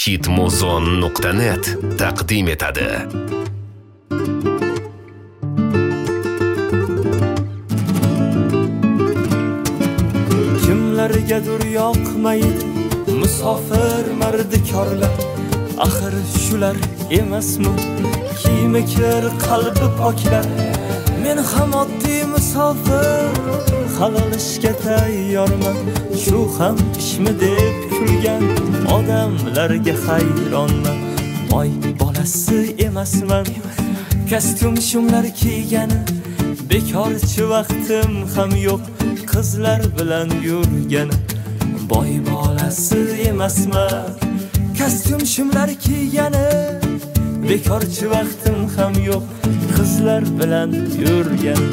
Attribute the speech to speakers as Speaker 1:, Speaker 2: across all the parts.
Speaker 1: hitmuzon.net taqdim etadi.
Speaker 2: Kimlargadir yoqmaydi musofir mardikorlar, axir shular emasmi kiyimi kir qalbi poklar. Men ham oddiy musofir, halol ishga tayyorman. Shu ham ishmi deb kulgan odamlarga hayronman. Boy bolasi emasman, kostyum shumlar kiygani, bekorchi vaqtim ham yo'q qizlar bilan yurgani. Boy bolasi emasman, kostyum shumlar kiygani, bekorchi vaqtim ham yo'q qizlar bilan yurgani.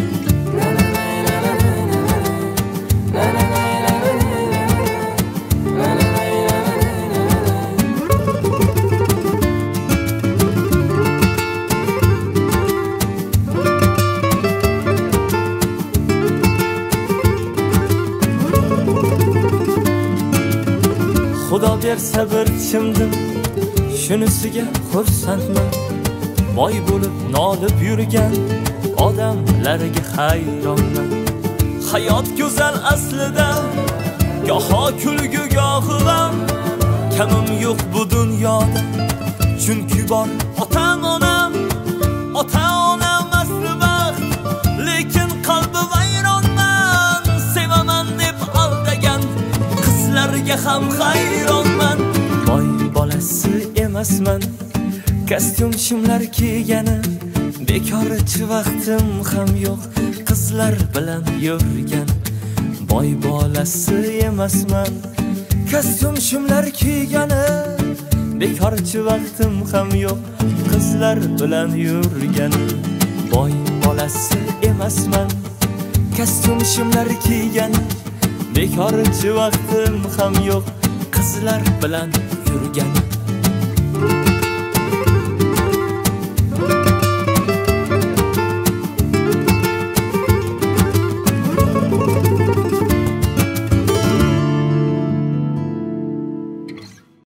Speaker 2: Xudo bersa bir chimdim, shunisiga xursandman. Boy bo'lib nolib yurgan odamlarga hayronman. Hayot go'zal aslida, goho kulgu gohi g'am. Kamim yo'q bu dunyoda, chunki bor ota-onam. Ota-onam asli baxt, lekin qalbi vayronman. Sevaman deb aldagan qizlarga ham hayronman. Boy bolasi emasman, kostyum shumlar kiygani, bekorchi vaqtim ham yo'q qizlar bilan yurgan. Boy bolasi emasman, kostyum shumlar kiygani, bekorchi vaqtim ham yo'q qizlar bilan yurgan. Boy bolasi emasman, kostyum shumlar kiygani, bekorchi vaqtim ham yo'q qizlar bilan yurgan.